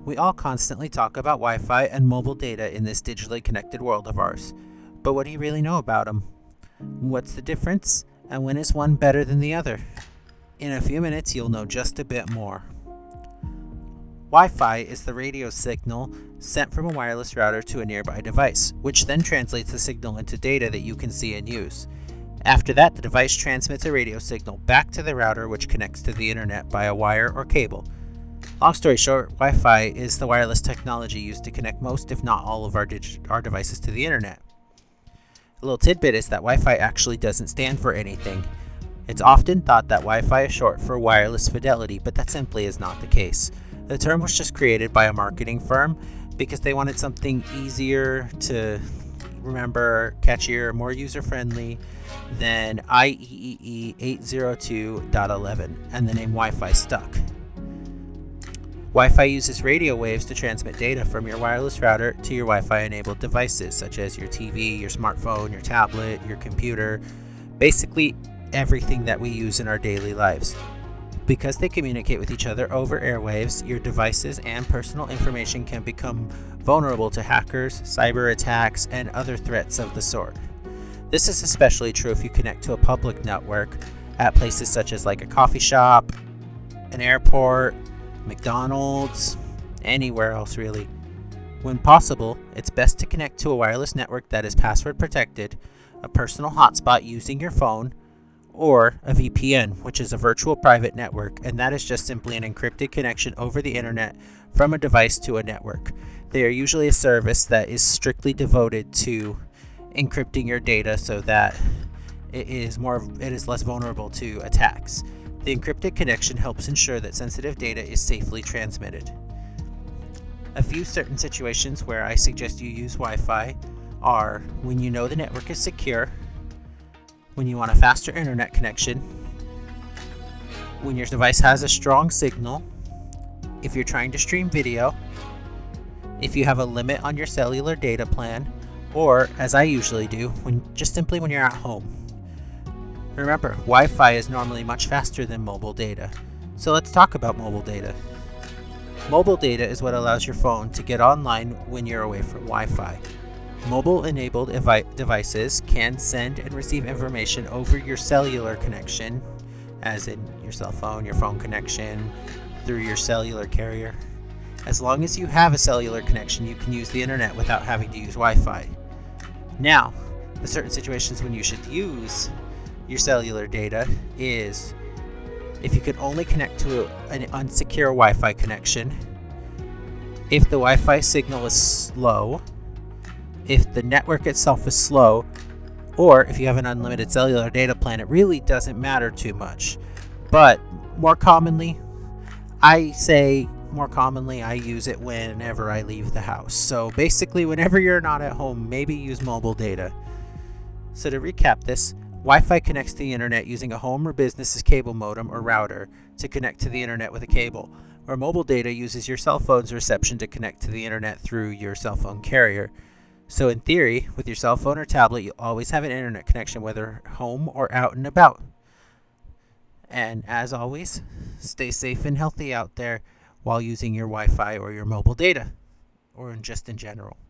We all constantly talk about Wi-Fi and mobile data in this digitally connected world of ours. But what do you really know about them? What's the difference? And when is one better than the other? In a few minutes, you'll know just a bit more. Wi-Fi is the radio signal sent from a wireless router to a nearby device, which then translates the signal into data that you can see and use. After that, the device transmits a radio signal back to the router, which connects to the internet by a wire or cable. Long story short, Wi-Fi is the wireless technology used to connect most, if not all, of our devices to the internet. A little tidbit is that Wi-Fi actually doesn't stand for anything. It's often thought that Wi-Fi is short for wireless fidelity, but that simply is not the case. The term was just created by a marketing firm because they wanted something easier to remember, catchier, more user-friendly than IEEE 802.11, and the name Wi-Fi stuck. Wi-Fi uses radio waves to transmit data from your wireless router to your Wi-Fi enabled devices such as your TV, your smartphone, your tablet, your computer, basically everything that we use in our daily lives. Because they communicate with each other over airwaves, your devices and personal information can become vulnerable to hackers, cyber attacks, and other threats of the sort. This is especially true if you connect to a public network at places such as like a coffee shop, an airport, McDonald's, anywhere else really. When possible, it's best to connect to a wireless network that is password protected, a personal hotspot using your phone, or a VPN, which is a virtual private network, and that is just simply an encrypted connection over the internet from a device to a network. They are usually a service that is strictly devoted to encrypting your data so that it is less vulnerable to attacks. The encrypted connection helps ensure that sensitive data is safely transmitted. A few certain situations where I suggest you use Wi-Fi are when you know the network is secure, when you want a faster internet connection, when your device has a strong signal, if you're trying to stream video, if you have a limit on your cellular data plan, or, as I usually do, when you're at home. Remember, Wi-Fi is normally much faster than mobile data. So let's talk about mobile data. Mobile data is what allows your phone to get online when you're away from Wi-Fi. Mobile-enabled devices can send and receive information over your cellular connection, as in your cell phone, your phone connection, through your cellular carrier. As long as you have a cellular connection, you can use the internet without having to use Wi-Fi. Now, the certain situations when you should use your cellular data is if you can only connect to an unsecure Wi-Fi connection, if the Wi-Fi signal is slow, if the network itself is slow, or if you have an unlimited cellular data plan. It really doesn't matter too much. But more commonly, I use it whenever I leave the house. So basically, whenever you're not at home, maybe use mobile data. So to recap this, Wi-Fi connects to the internet using a home or business's cable modem or router to connect to the internet with a cable, where mobile data uses your cell phone's reception to connect to the internet through your cell phone carrier. So in theory, with your cell phone or tablet, you'll always have an internet connection, whether home or out and about. And as always, stay safe and healthy out there while using your Wi-Fi or your mobile data, or just in general.